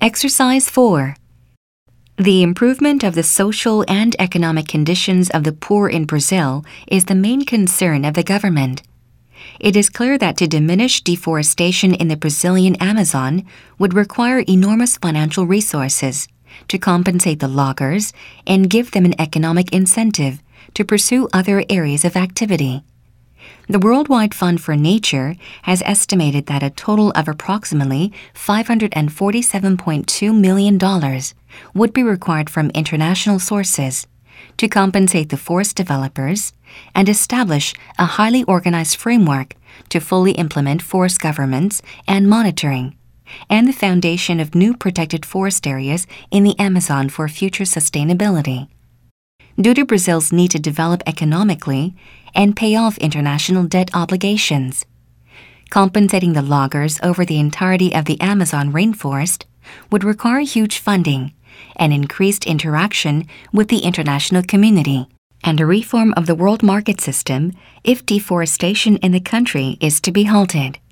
Exercise 4. The improvement of the social and economic conditions of the poor in Brazil is the main concern of the government. It is clear that to diminish deforestation in the Brazilian Amazon would require enormous financial resources to compensate the loggers and give them an economic incentive to pursue other areas of activity. The Worldwide Fund for Nature has estimated that a total of approximately $547.2 million would be required from international sources to compensate the forest developers and establish a highly organized framework to fully implement forest governance and monitoring, and the foundation of new protected forest areas in the Amazon for future sustainability. Due to Brazil's need to develop economically and pay off international debt obligations, compensating the loggers over the entirety of the Amazon rainforest would require huge funding and increased interaction with the international community, and a reform of the world market system if deforestation in the country is to be halted.